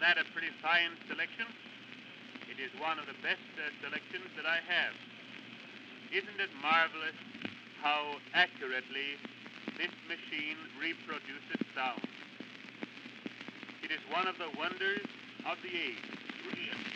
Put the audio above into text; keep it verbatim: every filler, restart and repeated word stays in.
that a pretty fine selection? It is one of the best uh, selections that I have. Isn't it marvelous how accurately this machine reproduces sound? It is one of the wonders of the age.